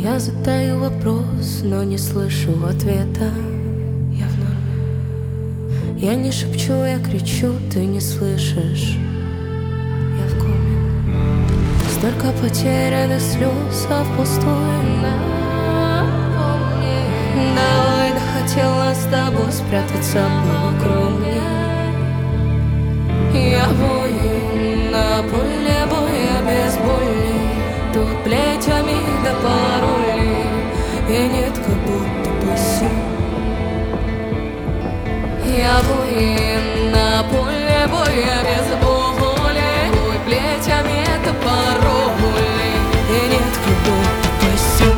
Я задаю вопрос, но не слышу ответа. Я в норме. Я не шепчу, я кричу, ты не слышишь. Я в коме. Столько потерянных слез, а впустую напомни. Давай, да хотела с тобой спрятаться по кроме. Я бою на поле боя без боли. Тут плетями до пароли, и нет как будто бы сил. Я бою на поле боя без боли. Тут плетями до пароли, и нет как будто бы сил.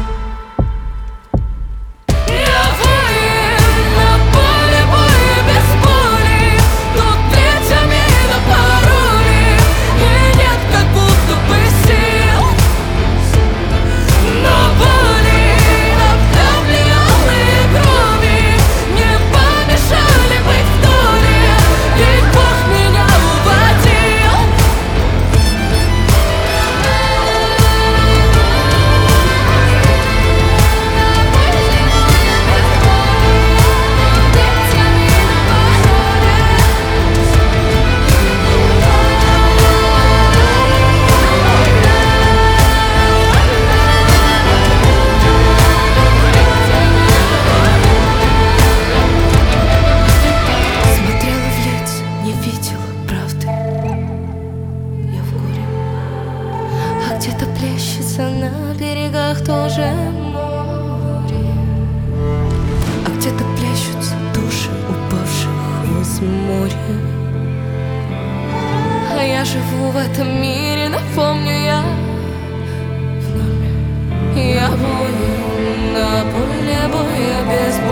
Где-то плещется на берегах тоже море, а где-то плещутся души упавших из моря. А я живу в этом мире, напомню, я в норме. Я бою на поле боя без